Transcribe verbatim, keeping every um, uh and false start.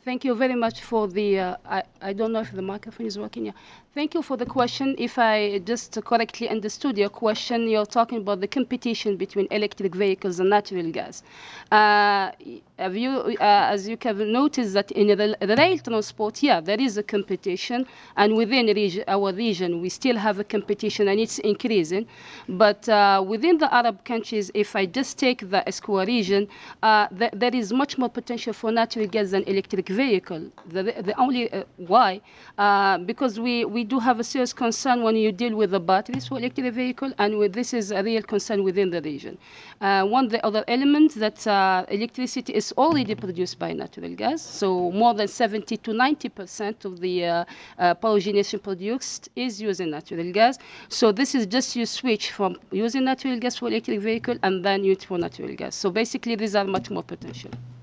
Thank you very much for the, uh, I, I don't know if the microphone is working. Yeah. Thank you for the question. If I just correctly understood your question, you're talking about the competition between electric vehicles and natural gas. Uh, have you, uh, as you can notice that in the, the rail transport, yeah, there is a competition, and within region, our region, we still have a competition, and it's increasing. But uh, within the Arab countries, if I just take the ESCWA region, uh, th there is much more potential for natural gas than electric vehicle. The, the only uh, why? Uh, because we, we do have a serious concern when you deal with the batteries for electric vehicle, and with, this is a real concern within the region. Uh, one the other element that uh, electricity is already produced by natural gas, so more than seventy to ninety percent of the uh, uh, power generation produced is using natural gas. So this is just you switch from using natural gas for electric vehicle and then use for natural gas. So basically, these are much more potential.